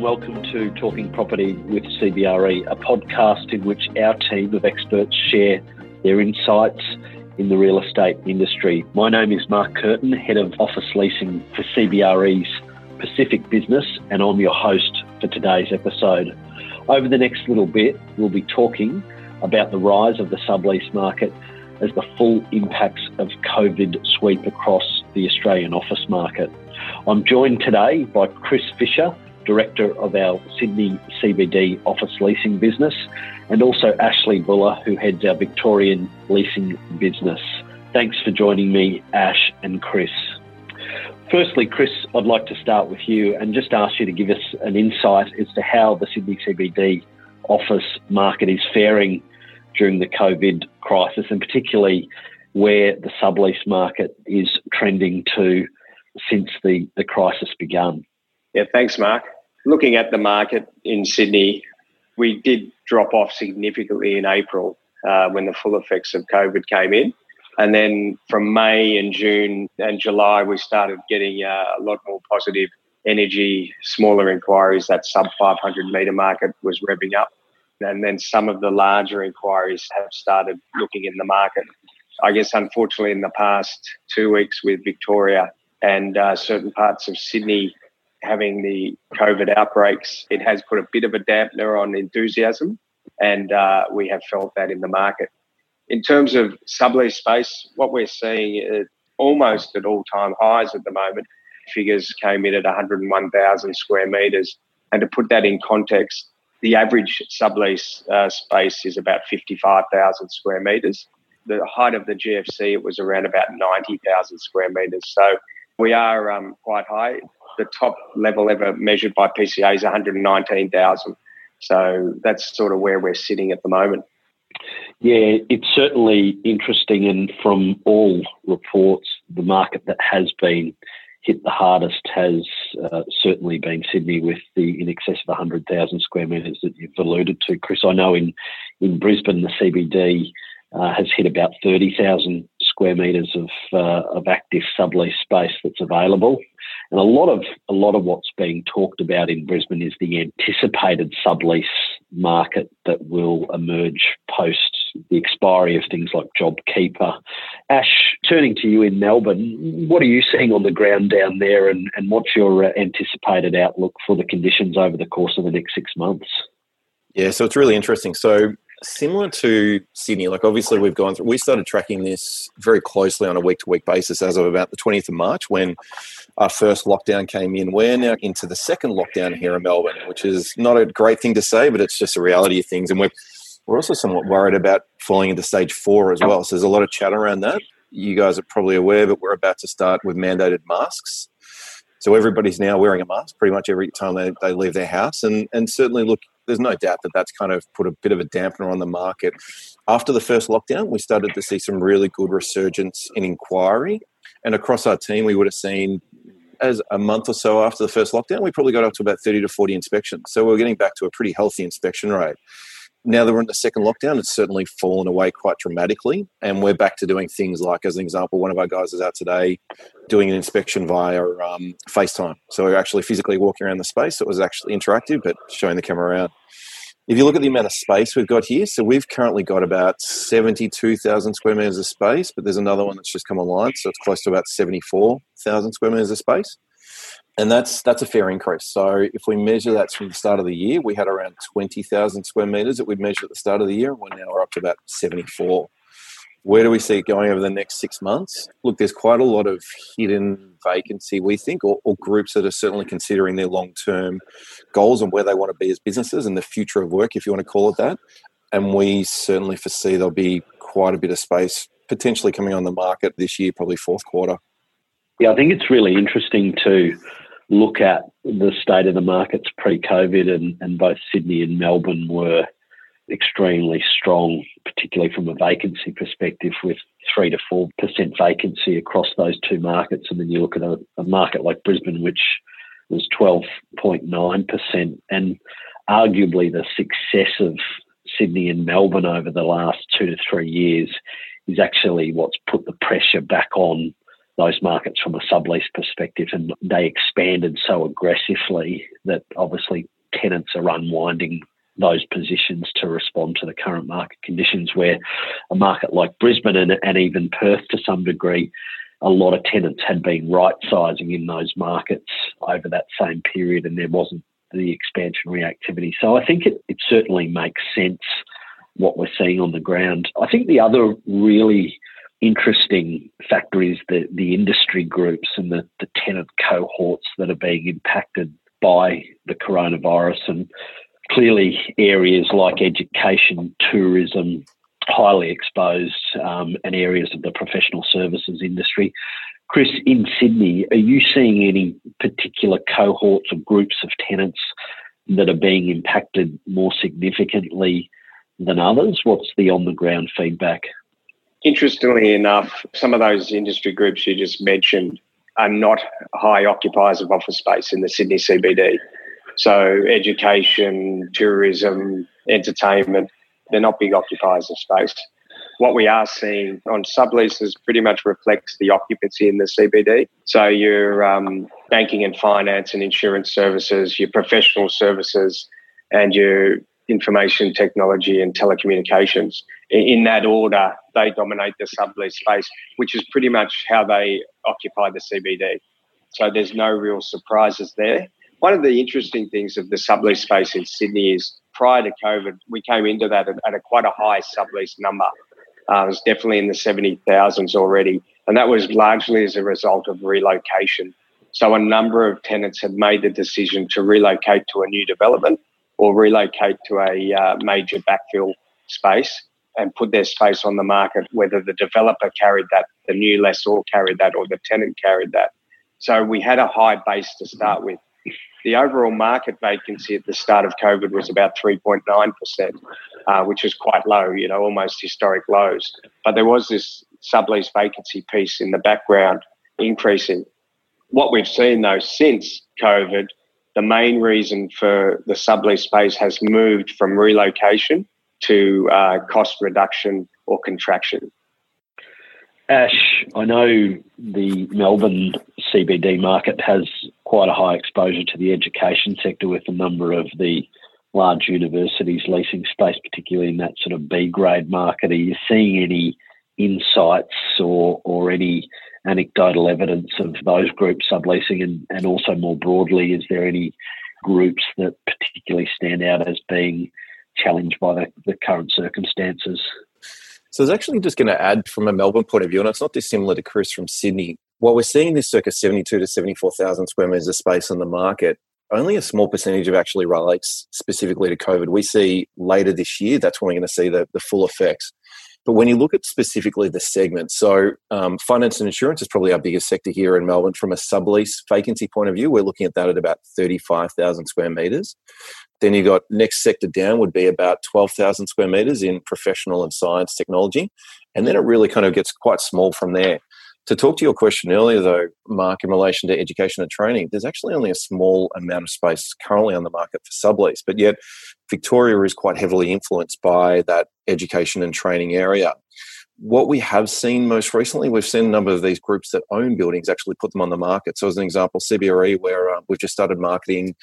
and welcome to Talking Property with CBRE, a podcast in which our team of experts share their insights in the real estate industry. My name is Mark Curtin, Head of Office Leasing for CBRE's Pacific business, and I'm your host for today's episode. Over the next little bit, we'll be talking about the rise of the sublease market as the full impacts of COVID sweep across the Australian office market. I'm joined today by Chris Fisher, Director of our Sydney CBD office leasing business, and also Ashley Buller, who heads our Victorian leasing business. Thanks for joining me, Ash and Chris. Firstly, Chris, I'd like to start with you and just ask you to give us an insight as to how the Sydney CBD office market is faring during the COVID crisis, and particularly where the sublease market is trending to since the crisis began. Yeah, thanks, Mark. Looking at the market in Sydney, we did drop off significantly in April when the full effects of COVID came in. And then from May and June and July, we started getting a lot more positive energy, smaller inquiries. That sub 500 metre market was revving up. And then some of the larger inquiries have started looking in the market. I guess, unfortunately, in the past 2 weeks with Victoria and certain parts of Sydney having the COVID outbreaks, it has put a bit of a dampener on enthusiasm, and we have felt that in the market. In terms of sublease space, what we're seeing is almost at all-time highs at the moment. Figures came in at 101,000 square metres. And to put that in context, the average sublease space is about 55,000 square metres. The height of the GFC, it was around about 90,000 square metres. So we are quite high. The top level ever measured by PCA is 119,000. So that's sort of where we're sitting at the moment. Yeah, it's certainly interesting, and from all reports, the market that has been hit the hardest has certainly been Sydney, with the in excess of 100,000 square metres that you've alluded to, Chris. I know in Brisbane, the CBD has hit about 30,000 square metres of active sublease space that's available. And a lot of what's being talked about in Brisbane is the anticipated sublease market that will emerge post the expiry of things like JobKeeper. Ash, turning to you in Melbourne, what are you seeing on the ground down there, and what's your anticipated outlook for the conditions over the course of the next 6 months? Yeah, so it's really interesting. So similar to Sydney, like obviously we started tracking this very closely on a week-to-week basis as of about the 20th of March when our first lockdown came in. We're now into the second lockdown here in Melbourne, which is not a great thing to say, but it's just a reality of things. And we're also somewhat worried about falling into stage 4 as well. So there's a lot of chat around that. You guys are probably aware, but we're about to start with mandated masks. So everybody's now wearing a mask pretty much every time they leave their house. And certainly, look, there's no doubt that that's kind of put a bit of a dampener on the market. After the first lockdown, we started to see some really good resurgence in inquiry. And across our team, we would have seen, as a month or so after the first lockdown, we probably got up to about 30 to 40 inspections. So we're getting back to a pretty healthy inspection rate. Now that we're in the second lockdown, it's certainly fallen away quite dramatically, and we're back to doing things like, as an example, one of our guys is out today doing an inspection via FaceTime. So we're actually physically walking around the space. It was actually interactive, but showing the camera around. If you look at the amount of space we've got here, so we've currently got about 72,000 square metres of space, but there's another one that's just come online, so it's close to about 74,000 square metres of space. And that's a fair increase. So if we measure that from the start of the year, we had around 20,000 square metres that we'd measured at the start of the year, and now we're up to about 74. Where do we see it going over the next 6 months? Look, there's quite a lot of hidden vacancy, we think, or groups that are certainly considering their long-term goals and where they want to be as businesses and the future of work, if you want to call it that. And we certainly foresee there'll be quite a bit of space potentially coming on the market this year, probably fourth quarter. Yeah, I think it's really interesting to look at the state of the markets pre-COVID, and both Sydney and Melbourne were extremely strong, particularly from a vacancy perspective, with 3 to 4% vacancy across those two markets. And then you look at a market like Brisbane, which was 12.9%. And arguably the success of Sydney and Melbourne over the last 2 to 3 years is actually what's put the pressure back on those markets from a sublease perspective, and they expanded so aggressively that obviously tenants are unwinding those positions to respond to the current market conditions, where a market like Brisbane and even Perth to some degree, a lot of tenants had been right-sizing in those markets over that same period, and there wasn't the expansionary activity. So I think it certainly makes sense what we're seeing on the ground. I think the other really interesting factor is the industry groups and the tenant cohorts that are being impacted by the coronavirus, and clearly areas like education, tourism, highly exposed, and areas of the professional services industry. Chris, in Sydney, are you seeing any particular cohorts or groups of tenants that are being impacted more significantly than others? What's the on-the-ground feedback? Interestingly enough, some of those industry groups you just mentioned are not high occupiers of office space in the Sydney CBD. So education, tourism, entertainment, they're not big occupiers of space. What we are seeing on subleases pretty much reflects the occupancy in the CBD. So your banking and finance and insurance services, your professional services, and your information technology and telecommunications. In that order, they dominate the sublease space, which is pretty much how they occupy the CBD. So there's no real surprises there. One of the interesting things of the sublease space in Sydney is prior to COVID, we came into that at quite a high sublease number. It was definitely in the 70,000s already, and that was largely as a result of relocation. So a number of tenants had made the decision to relocate to a new development or relocate to a major backfill space and put their space on the market, whether the developer carried that, the new lessor carried that, or the tenant carried that. So we had a high base to start with. The overall market vacancy at the start of COVID was about 3.9%, which is quite low, almost historic lows. But there was this sublease vacancy piece in the background increasing. What we've seen, though, since COVID, the main reason for the sublease space has moved from relocation to cost reduction or contraction. Ash, I know the Melbourne CBD market has quite a high exposure to the education sector, with a number of the large universities leasing space, particularly in that sort of B-grade market. Are you seeing any insights or any anecdotal evidence of those groups subleasing? And also more broadly, is there any groups that particularly stand out as being challenged by the current circumstances? So I was actually just going to add from a Melbourne point of view, and it's not dissimilar to Chris from Sydney. While we're seeing this circa 72 to 74,000 square metres of space on the market, only a small percentage of actually relates specifically to COVID. We see later this year, that's when we're going to see the full effects. But when you look at specifically the segments, so finance and insurance is probably our biggest sector here in Melbourne. From a sublease vacancy point of view, we're looking at that at about 35,000 square metres. Then you got next sector down would be about 12,000 square metres in professional and science technology. And then it really kind of gets quite small from there. To talk to your question earlier, though, Mark, in relation to education and training, there's actually only a small amount of space currently on the market for sublease, but yet Victoria is quite heavily influenced by that education and training area. What we have seen most recently, we've seen a number of these groups that own buildings actually put them on the market. So as an example, CBRE, where we've just started marketing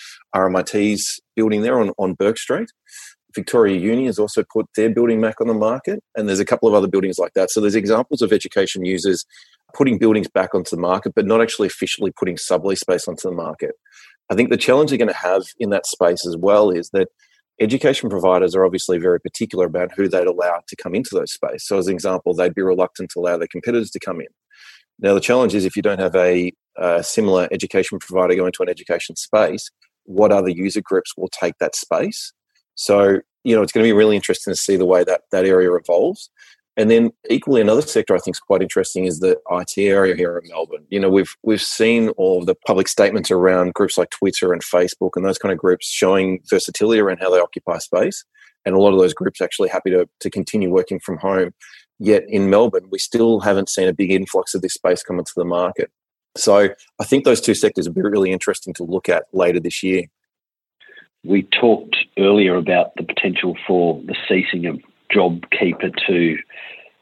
RMIT's building there on Bourke Street. Victoria Uni has also put their building back on the market, and there's a couple of other buildings like that. So there's examples of education users putting buildings back onto the market, but not actually officially putting sublease space onto the market. I think the challenge they're going to have in that space as well is that education providers are obviously very particular about who they'd allow to come into those space. So as an example, they'd be reluctant to allow their competitors to come in. Now, the challenge is if you don't have a similar education provider go into an education space, what other user groups will take that space? So, it's going to be really interesting to see the way that area evolves. And then equally another sector I think is quite interesting is the IT area here in Melbourne. We've seen all of the public statements around groups like Twitter and Facebook and those kind of groups showing versatility around how they occupy space. And a lot of those groups are actually happy to continue working from home. Yet in Melbourne, we still haven't seen a big influx of this space come into the market. So I think those two sectors will be really interesting to look at later this year. We talked earlier about the potential for the ceasing of JobKeeper to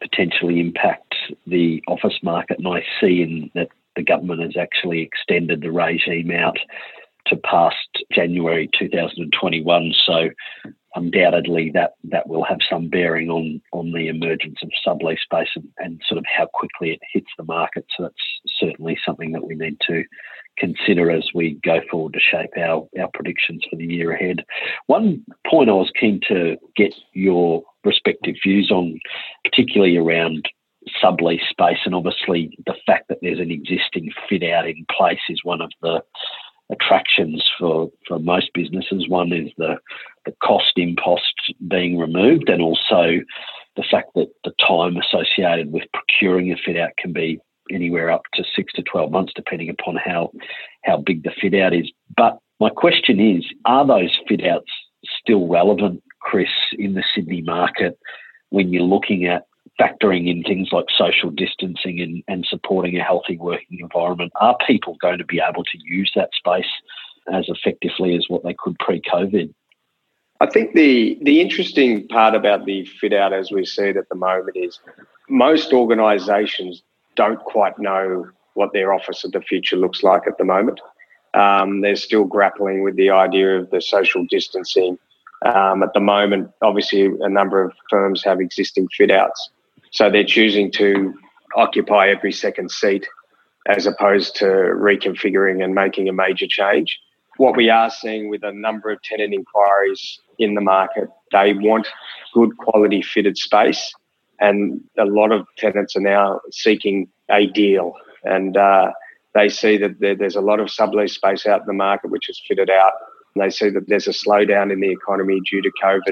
potentially impact the office market. And I see in that the government has actually extended the regime out to past January 2021. So undoubtedly that will have some bearing on the emergence of sublease space and sort of how quickly it hits the market. So that's certainly something that we need to consider as we go forward to shape our predictions for the year ahead. One point I was keen to get your respective views on, particularly around sublease space, and obviously the fact that there's an existing fit out in place is one of the attractions for most businesses. One is the cost impost being removed, and also the fact that the time associated with procuring a fit out can be anywhere up to 6 to 12 months, depending upon how big the fit out is. But my question is, are those fit outs still relevant, Chris, in the Sydney market when you're looking at factoring in things like social distancing and supporting a healthy working environment? Are people going to be able to use that space as effectively as what they could pre-COVID? I think the interesting part about the fit out as we see it at the moment is most organisations don't quite know what their office of the future looks like at the moment. They're still grappling with the idea of the social distancing. At the moment, obviously, a number of firms have existing fit outs. So they're choosing to occupy every second seat as opposed to reconfiguring and making a major change. What we are seeing with a number of tenant inquiries in the market, they want good quality fitted space, and a lot of tenants are now seeking a deal. And they see that there's a lot of sublease space out in the market which is fitted out. And they see that there's a slowdown in the economy due to COVID.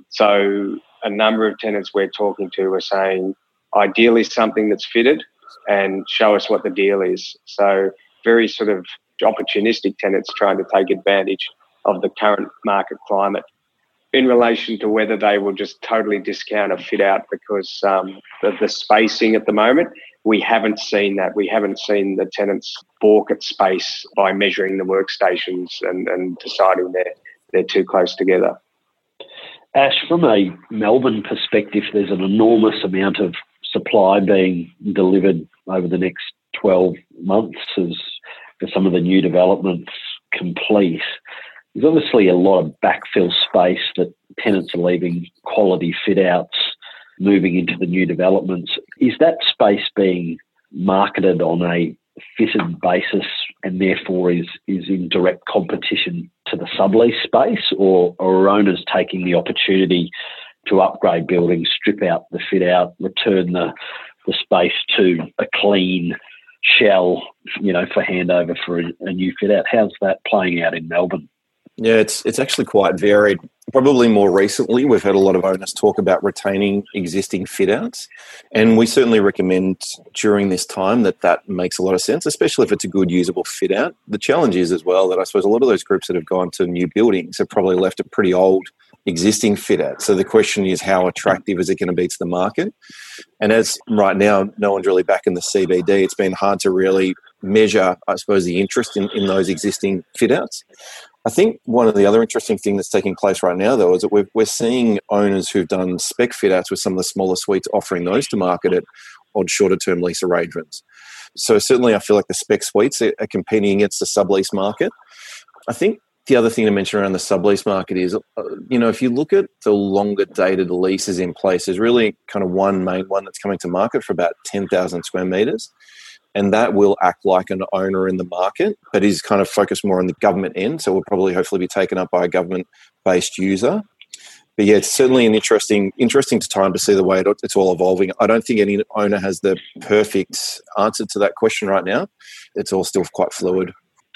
So a number of tenants we're talking to are saying, ideally something that's fitted and show us what the deal is. So very sort of opportunistic tenants trying to take advantage of the current market climate. In relation to whether they will just totally discount a fit out because of the spacing at the moment, we haven't seen that. We haven't seen the tenants balk at space by measuring the workstations and deciding they're too close together. Ash, from a Melbourne perspective, there's an enormous amount of supply being delivered over the next 12 months as some of the new developments complete. There's obviously a lot of backfill space that tenants are leaving quality fit-outs, moving into the new developments. Is that space being marketed on a fitted basis and therefore is in direct competition to the sublease space, or are owners taking the opportunity to upgrade buildings, strip out the fit-out, return the space to a clean shell, for handover for a new fit-out? How's that playing out in Melbourne? Yeah, it's actually quite varied. Probably more recently, we've had a lot of owners talk about retaining existing fit-outs, and we certainly recommend during this time that makes a lot of sense, especially if it's a good usable fit-out. The challenge is as well that I suppose a lot of those groups that have gone to new buildings have probably left a pretty old existing fit-out. So the question is, how attractive is it going to be to the market? And as right now, no one's really back in the CBD, it's been hard to really measure, I suppose, the interest in those existing fit-outs. I think one of the other interesting things that's taking place right now, though, is that we're seeing owners who've done spec fit-outs with some of the smaller suites offering those to market at odd shorter-term lease arrangements. So certainly I feel like the spec suites are competing against the sublease market. I think the other thing to mention around the sublease market is, if you look at the longer-dated leases in place, there's really kind of one main one that's coming to market for about 10,000 square metres. And that will act like an owner in the market, but is kind of focused more on the government end. So will probably hopefully be taken up by a government-based user. But yeah, it's certainly an interesting time to see the way it's all evolving. I don't think any owner has the perfect answer to that question right now. It's all still quite fluid.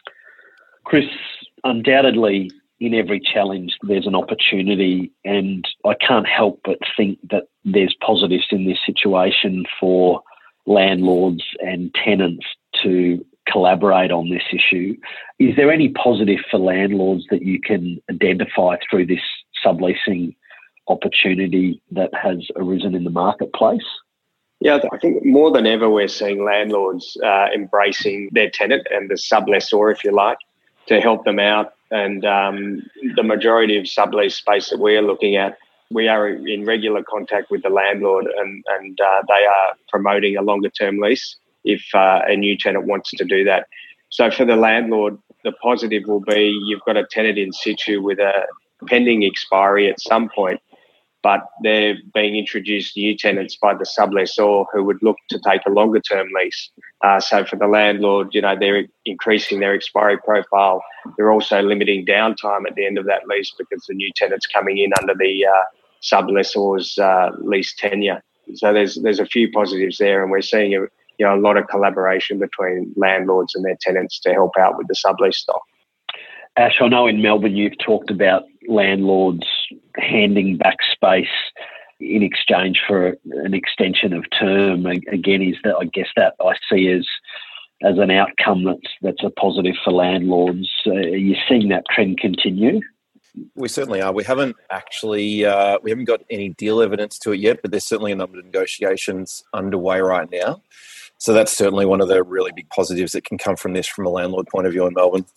Chris, undoubtedly in every challenge there's an opportunity, and I can't help but think that there's positives in this situation for landlords and tenants to collaborate on this issue. Is there any positive for landlords that you can identify through this subleasing opportunity that has arisen in the marketplace? Yeah, I think more than ever we're seeing landlords embracing their tenant and the sublessor, if you like, to help them out. And the majority of sublease space that we're looking at We are in regular contact with the landlord and they are promoting a longer term lease if a new tenant wants to do that. So for the landlord, the positive will be you've got a tenant in situ with a pending expiry at some point, but they're being introduced new tenants by the sublessor who would look to take a longer term lease. So for the landlord, they're increasing their expiry profile. They're also limiting downtime at the end of that lease because the new tenant's coming in under the sublessor's lease tenure. So there's a few positives there, and we're seeing a lot of collaboration between landlords and their tenants to help out with the sublease stock. Ash, I know in Melbourne you've talked about landlords handing back space in exchange for an extension of term. Again, is that I guess that I see as an outcome that's a positive for landlords. Are you seeing that trend continue? We certainly are. We haven't got any deal evidence to it yet, but there's certainly a number of negotiations underway right now. So that's certainly one of the really big positives that can come from this from a landlord point of view in Melbourne.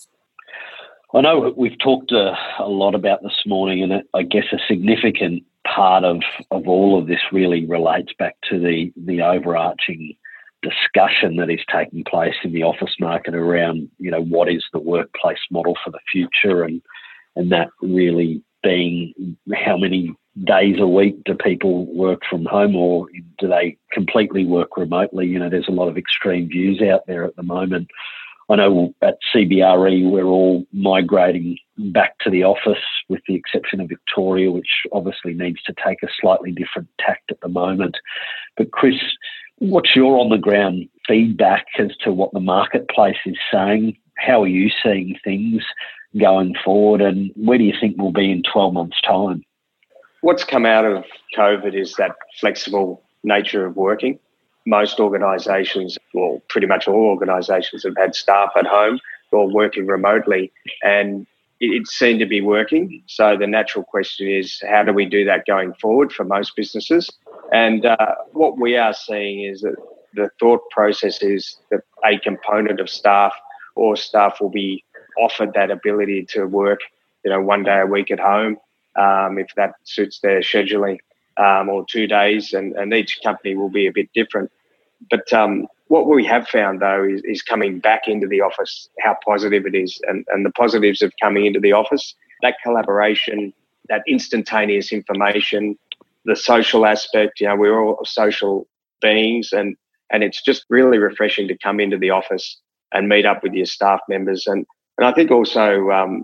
I know we've talked a lot about this morning, and I guess a significant part of all of this really relates back to the overarching discussion that is taking place in the office market around, what is the workplace model for the future, and that really being how many days a week do people work from home, or do they completely work remotely? There's a lot of extreme views out there at the moment. I know at CBRE we're all migrating back to the office with the exception of Victoria, which obviously needs to take a slightly different tact at the moment. But Chris, what's your on-the-ground feedback as to what the marketplace is saying? How are you seeing things going forward, and where do you think we'll be in 12 months' time? What's come out of COVID is that flexible nature of working. Most organisations, well, pretty much all organisations have had staff at home or working remotely, and it seemed to be working. So the natural question is, how do we do that going forward for most businesses? And what we are seeing is that the thought process is that a component of staff or staff will be offered that ability to work, 1 day a week at home, if that suits their scheduling, or 2 days, and each company will be a bit different. But what we have found, though, is coming back into the office, how positive it is, and the positives of coming into the office, that collaboration, that instantaneous information, the social aspect. We're all social beings, and it's just really refreshing to come into the office and meet up with your staff members. And I think also,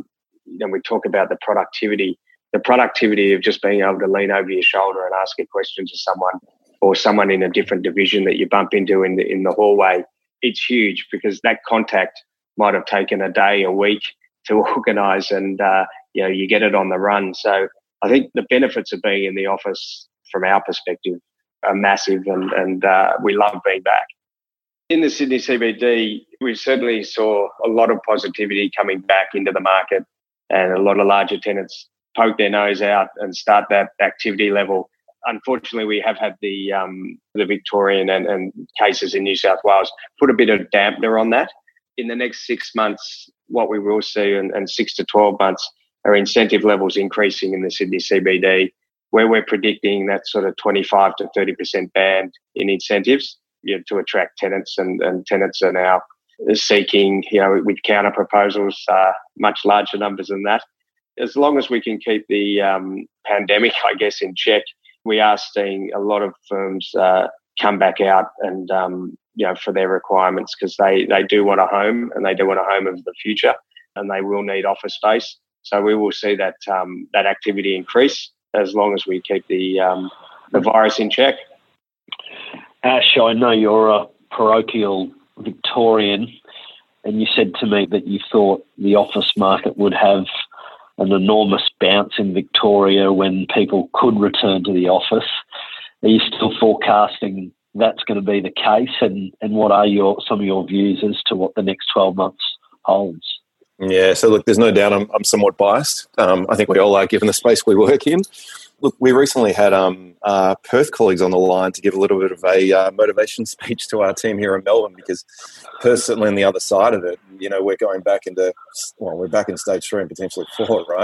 we talk about the productivity of just being able to lean over your shoulder and ask a question to someone, or someone in a different division that you bump into in the hallway. It's huge because that contact might have taken a day, a week to organise, and you get it on the run. So I think the benefits of being in the office from our perspective are massive, and we love being back. In the Sydney CBD, we certainly saw a lot of positivity coming back into the market, and a lot of larger tenants poke their nose out and start that activity level. Unfortunately, we have had the Victorian and cases in New South Wales put a bit of dampener on that. In the next 6 months, what we will see, and 6 to 12 months, are incentive levels increasing in the Sydney CBD, where we're predicting that sort of 25 to 30% band in incentives to attract tenants, and tenants are now seeking, with counter proposals, much larger numbers than that. As long as we can keep the pandemic, I guess, in check, we are seeing a lot of firms come back out and, for their requirements, because they do want a home, and they do want a home of the future, and they will need office space. So we will see that that activity increase as long as we keep the virus in check. Ash, I know you're a parochial Victorian, and you said to me that you thought the office market would have an enormous bounce in Victoria when people could return to the office. Are you still forecasting that's going to be the case? And what are some of your views as to what the next 12 months holds? Yeah, so look, there's no doubt I'm somewhat biased. I think we all are, given the space we work in. Look, we recently had Perth colleagues on the line to give a little bit of a motivation speech to our team here in Melbourne, because Perth's certainly on the other side of it. We're going back we're back in stage 3 and potentially 4, right?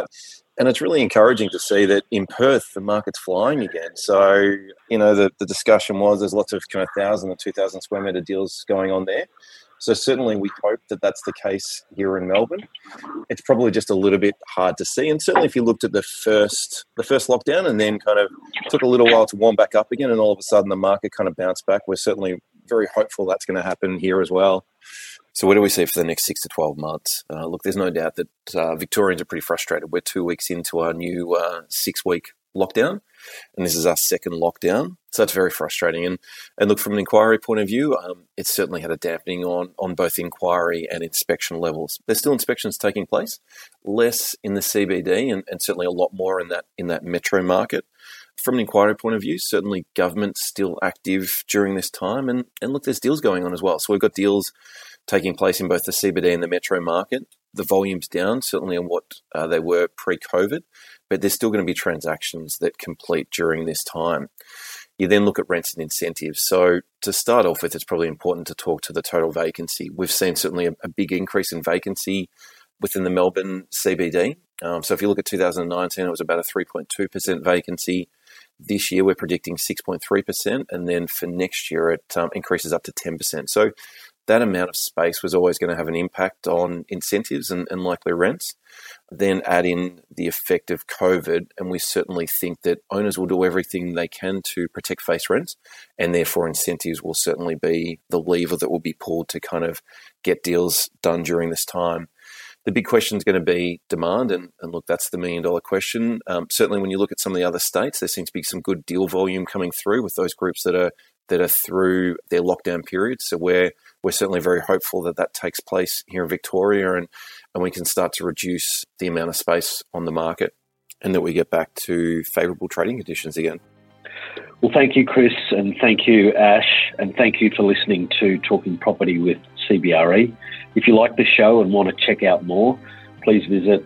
And it's really encouraging to see that in Perth, the market's flying again. So, the discussion was there's lots of kind of 1,000 or 2,000 square metre deals going on there. So certainly we hope that that's the case here in Melbourne. It's probably just a little bit hard to see. And certainly if you looked at the first lockdown and then kind of took a little while to warm back up again and all of a sudden the market kind of bounced back, we're certainly very hopeful that's going to happen here as well. So what do we see for the next 6 to 12 months? Look, there's no doubt that Victorians are pretty frustrated. We're 2 weeks into our new 6-week lockdown, and this is our second lockdown. So that's very frustrating. And look, from an inquiry point of view, it's certainly had a dampening on both inquiry and inspection levels. There's still inspections taking place, less in the CBD and certainly a lot more in that metro market. From an inquiry point of view, certainly government's still active during this time. And look, there's deals going on as well. So we've got deals taking place in both the CBD and the metro market. The volume's down, certainly on what they were pre-COVID, but there's still going to be transactions that complete during this time. You then look at rents and incentives. So to start off with, it's probably important to talk to the total vacancy. We've seen certainly a big increase in vacancy within the Melbourne CBD. So if you look at 2019, it was about a 3.2% vacancy. This year, we're predicting 6.3%. And then for next year, it increases up to 10%. So that amount of space was always going to have an impact on incentives and likely rents. Then add in the effect of COVID, and we certainly think that owners will do everything they can to protect face rents, and therefore incentives will certainly be the lever that will be pulled to kind of get deals done during this time. The big question is going to be demand, and look, that's the $1 million question. Certainly when you look at some of the other states, there seems to be some good deal volume coming through with those groups that are through their lockdown period. So we're certainly very hopeful that takes place here in Victoria and we can start to reduce the amount of space on the market and that we get back to favourable trading conditions again. Well, thank you, Chris, and thank you, Ash, and thank you for listening to Talking Property with CBRE. If you like the show and want to check out more, please visit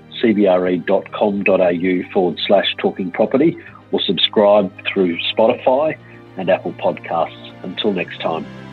cbre.com.au/Talking Property or subscribe through Spotify and Apple Podcasts. Until next time.